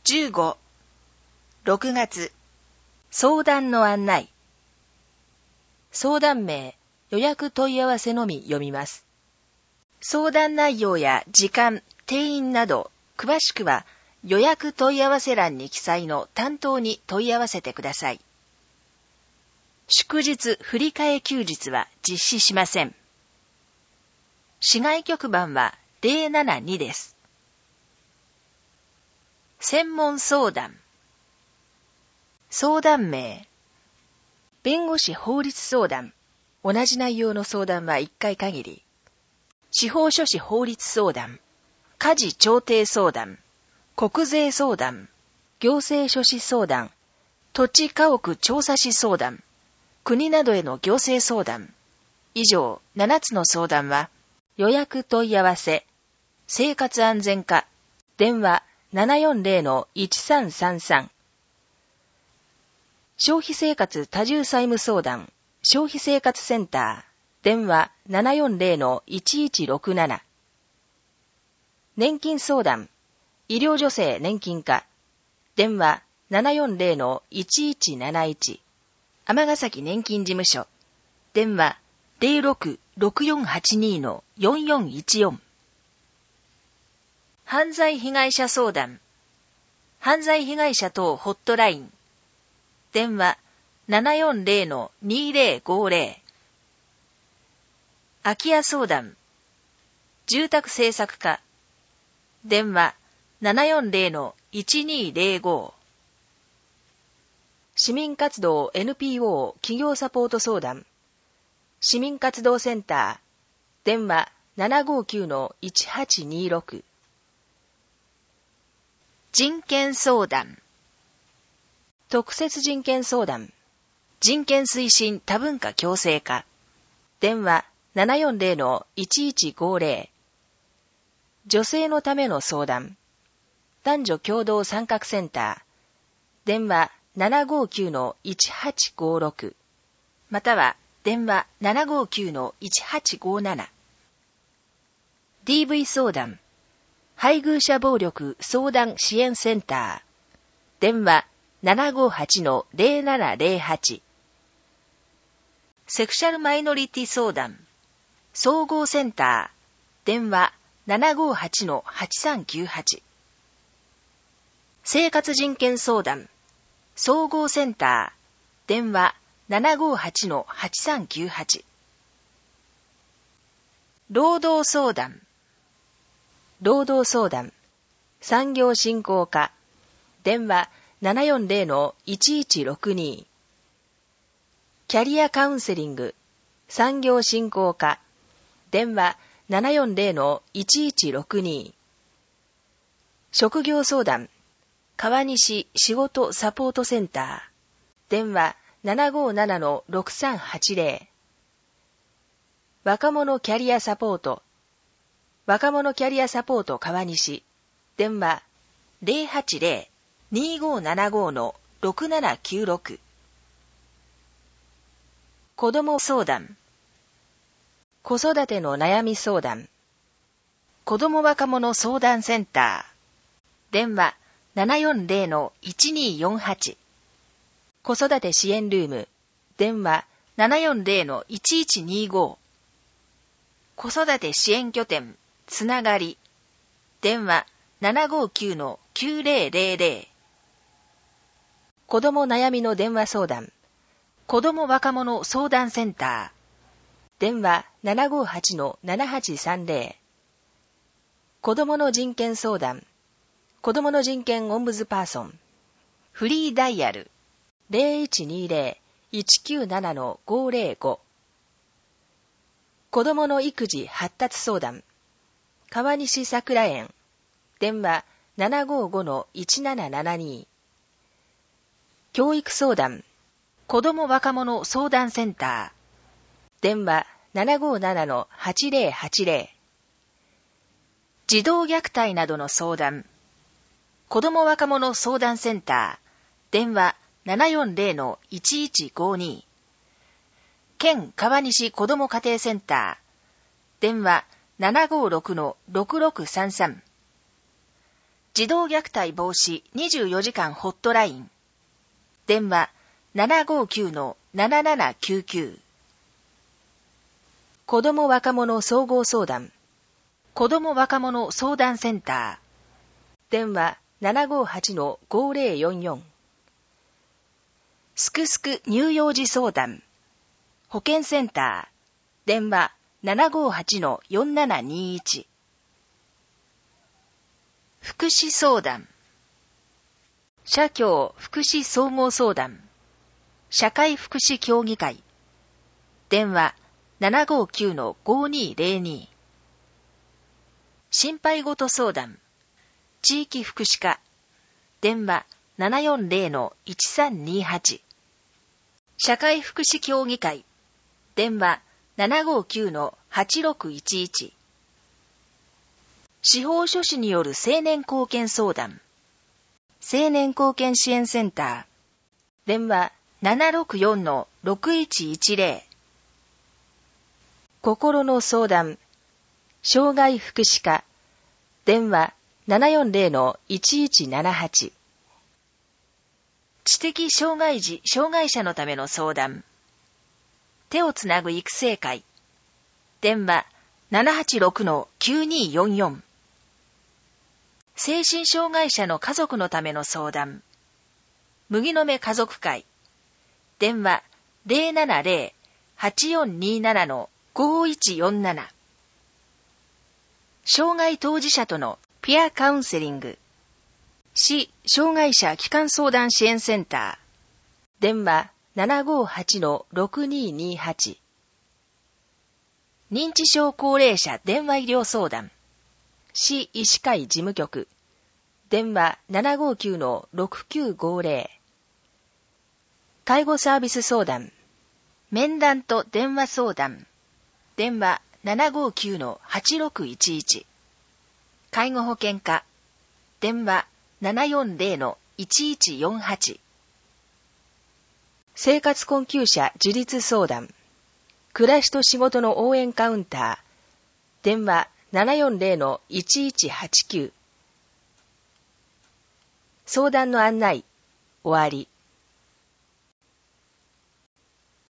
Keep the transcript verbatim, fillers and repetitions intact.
じゅうご、ろくがつ、相談の案内。相談名、予約問い合わせのみ読みます。相談内容や時間、定員など、詳しくは予約問い合わせ欄に記載の担当に問い合わせてください。祝日振り替え休日は実施しません。市外局番はゼロななにです。専門相談。相談名。弁護士法律相談。同じ内容の相談はいっかい限り。司法書士法律相談。家事調停相談。国税相談。行政書士相談。土地家屋調査士相談。国などへの行政相談。以上ななつの相談は、予約問い合わせ、生活安全課、電話 ななよんゼロのいちさんさんさん。消費生活多重債務相談、消費生活センター、電話 ななよんゼロのいちいちろくなな。年金相談、医療助成年金課、電話 ななよんゼロのいちいちなないち。尼崎年金事務所、電話 ゼロろくろくよんはちにのよんよんいちよん。犯罪被害者相談、犯罪被害者等ホットライン、電話 ななよんゼロのにゼロごゼロ。空き家相談、住宅政策課、電話 ななよんゼロのいちにゼロご。市民活動 エヌピーオー 企業サポート相談、市民活動センター、電話 ななごきゅうのいちはちにろく。人権相談、特設人権相談、人権推進多文化共生課、電話 ななよんゼロのいちいちごゼロ。女性のための相談、男女共同参画センター、電話 ななごきゅうのいちはちごろく、または電話 ななごきゅうのいちはちごなな。ディーブイ 相談、配偶者暴力相談支援センター、電話 ななごはちのゼロななゼロはち。セクシャルマイノリティ相談、総合センター、電話 ななごはちのはちさんきゅうはち。生活人権相談、総合センター、電話 ななごはちのはちさんきゅうはち。労働相談、労働相談、産業振興課、電話 ななよんゼロのいちいちろくに。キャリアカウンセリング、産業振興課、電話 ななよんゼロのいちいちろくに。職業相談、川西仕事サポートセンター、電話 ななごななのろくさんはちゼロ。若者キャリアサポート、若者キャリアサポート川西、電話 ゼロはちゼロにごななごのろくななきゅうろく。子ども相談、子育ての悩み相談、子ども若者相談センター、電話 ななよんゼロのいちによんはち。子育て支援ルーム、電話 ななよんゼロのいちいちにご。子育て支援拠点、つながり、電話 ななごきゅうのきゅうゼロゼロゼロ。子ども悩みの電話相談、子ども若者相談センター、電話 ななごはちのななはちさんゼロ。子どもの人権相談、子どもの人権オンブズパーソン、フリーダイヤル、ゼロいちにゼロいちきゅうななのごゼロご。子どもの育児発達相談、川西桜園、電話 ななごごのいちななななに。教育相談、子ども若者相談センター、電話 ななごななのはちゼロはちゼロ。児童虐待などの相談、子ども若者相談センター、電話 ななよんゼロのいちいちごに。県川西子ども家庭センター、電話 ななごろくのろくろくさんさん。 児童虐待防止にじゅうよじかんホットライン。電話 ななごーきゅうのななななきゅうきゅう。子ども若者総合相談。子ども若者相談センター。電話 ななごーはちのごーぜろよんよん。すくすく乳幼児相談。保健センター。電話 ななごーはちのよんななにいち。福祉相談。社協福祉総合相談。社会福祉協議会。電話 ななごーきゅうのごーにーぜろに。心配事相談。地域福祉課。電話 ななよんぜろのいちさんにはち。社会福祉協議会。電話 ななごーきゅうのはちろくいちいち。司法書士による青年貢献相談。青年貢献支援センター。電話 ななろくよんのろくいちいちぜろ。心の相談。障害福祉課。電話 ななよんぜろのいちいちななはち。知的障害児・障害者のための相談。手をつなぐ育成会。電話 ななはちろくのきゅうにーよんよん。精神障害者の家族のための相談。麦の芽家族会。電話 ぜろななぜろ はちよんにーななのごーいちよんなな。障害当事者とのピアカウンセリング。市障害者基幹相談支援センター。電話 ななごーはちのろくにーにーはち。認知症高齢者電話医療相談。市医師会事務局。電話 ななごーきゅうのろくきゅうごーぜろ。介護サービス相談。面談と電話相談。電話 ななごーきゅうのはちろくいちいち。介護保険課。電話 ななよんぜろのいちいちよんはち。生活困窮者自立相談。暮らしと仕事の応援カウンター。電話 ななよんぜろのいちいちはちきゅう。相談の案内。終わり。